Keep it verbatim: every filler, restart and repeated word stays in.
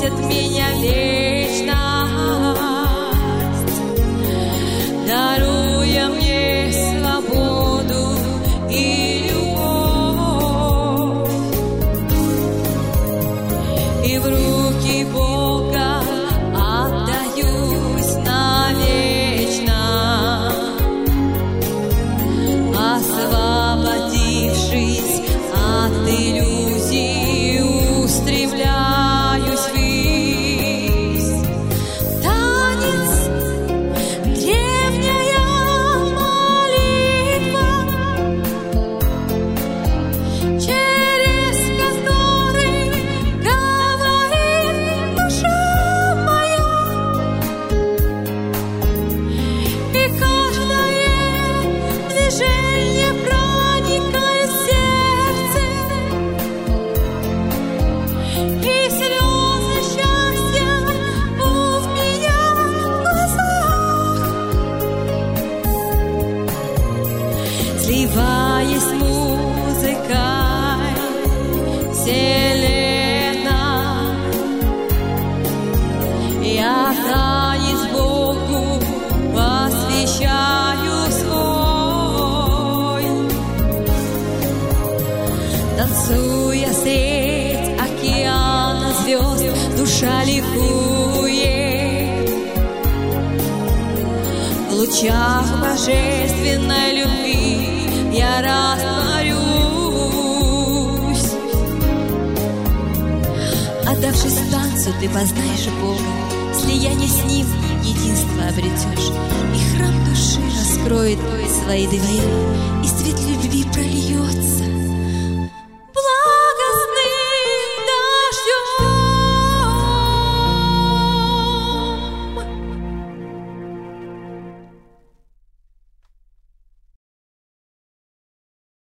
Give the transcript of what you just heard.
просит меня вечность, даруя мне свободу и любовь. И в руки Бога отдаюсь навечно, освободившись от иллюзий, устремляюсь ввысь. Танец, древняя молитва, через который говорит душа моя, и каждое движение проникает в сердце, и слезы счастья у меня в глазах. Сливаясь с музыкой вселенной, я танец Богу посвящаю свой. Танцуя средь океана звезд, душа ликует. В лучах божественной любви я растворюсь. Отдавшись танцу, ты познаешь Бога, слияние с Ним единство обретешь, и храм души раскроет свои двери, и свет любви прольется